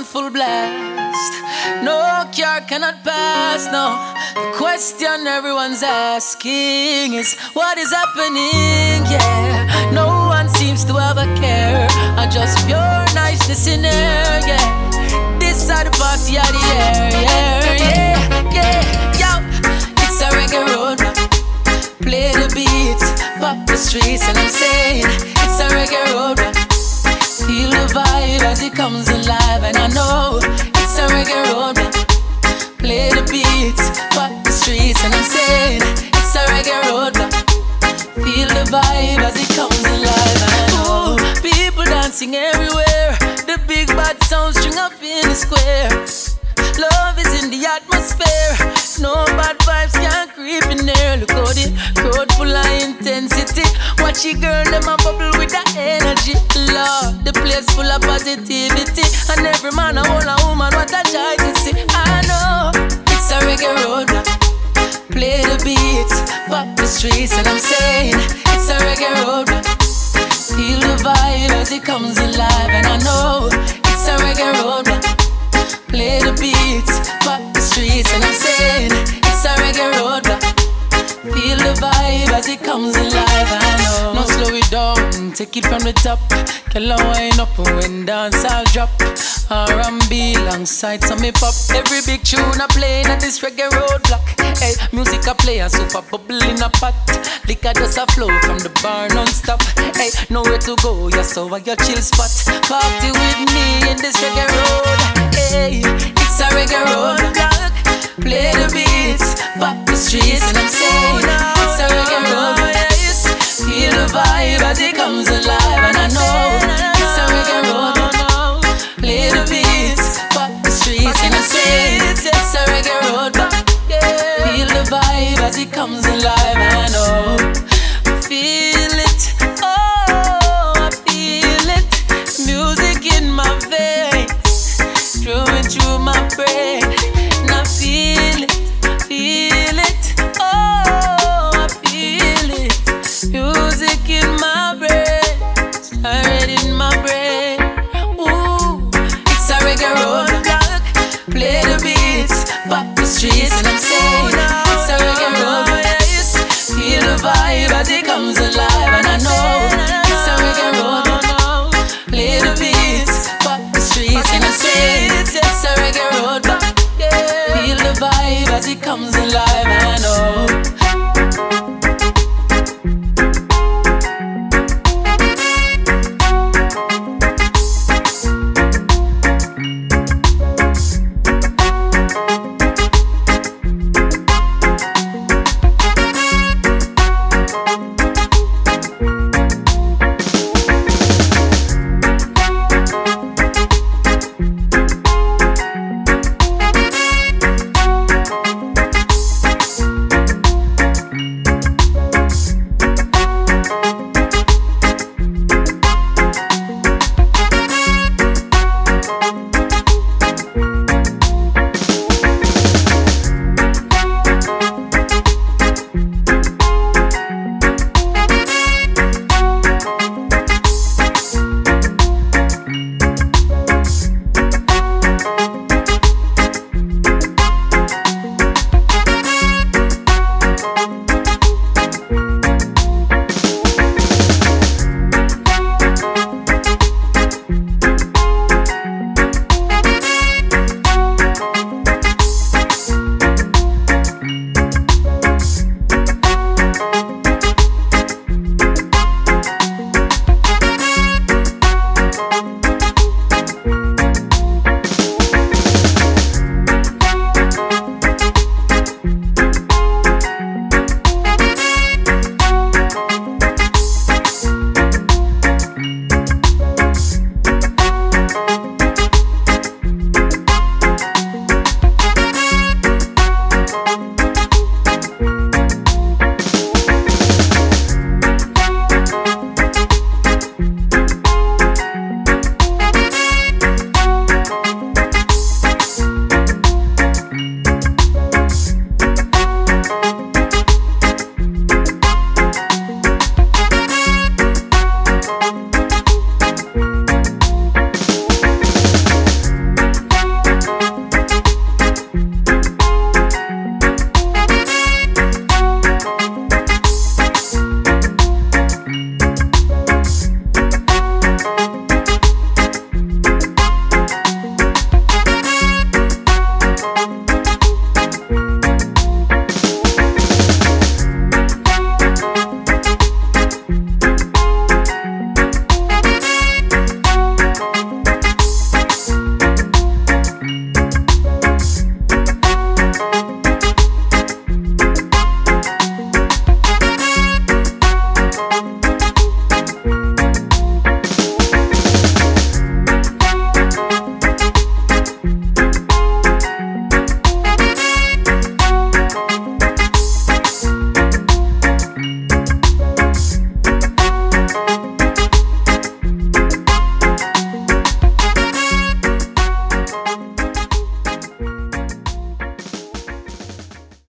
full blast. No car cannot pass, no. The question everyone's asking is, what is happening? Yeah, no one seems to have a care. I just pure niceness in air, yeah. This side of the party of the air, yeah. Yo, it's a reggae road. Play the beats, pop the streets, and I'm saying it's a reggae road. Feel the vibe as it comes alive, and I know it's a reggae road. Play the beats, pop the streets, and I'm saying it's a reggae road. Feel the vibe as it comes alive, and I know people dancing everywhere. The big bad sound string up in the square. Love is in the atmosphere. No bad vibes can creep in there. Look how the crowd full of intensity. Watch it, girl, them a bubble with that energy. Lord, the place full of positivity. And every man, a whole a woman, what a joy to see. I know it's a reggae road. Play the beats, pop the streets, and I'm saying it's a reggae road. Feel the vibe as it comes alive, and I know it's a reggae road. Play the beats, pop the streets, and I'm saying it's a reggae road. Feel the vibe as it comes alive, I know. No slow it down, take it from the top. Girl, I wind up when dance I'll drop. R&B alongside some hip hop. Every big tune I play at this reggae roadblock. Hey, music I play a super bubble in a pot. Liquor just a flow from the bar non-stop. Hey, nowhere to go, yeah, so I your chill spot. Party with me in this reggae road. Hey, it's a reggae roadblock. Play the beats, pop the streets, and I'm saying it's a reggae road. Feel the vibe as it comes alive, and I know it's a reggae road. Play the beats, pop the streets, and I'm saying it's a reggae road. Feel the vibe as it comes alive, I know. Feel it, oh, I feel it. Music in my veins, flowing through my brain. And I feel it, oh, I feel it. Music in my brain, stirring in my brain. Ooh, it's a reggae roadblock. Play the beats, pop the streets, and I'm saying it's a reggae road. Feel the vibe as it comes alive, and I know it's a reggae road. Play the beats, pop the streets, and I'm saying it's a reggae road. Feel the vibe as it comes alive, I know.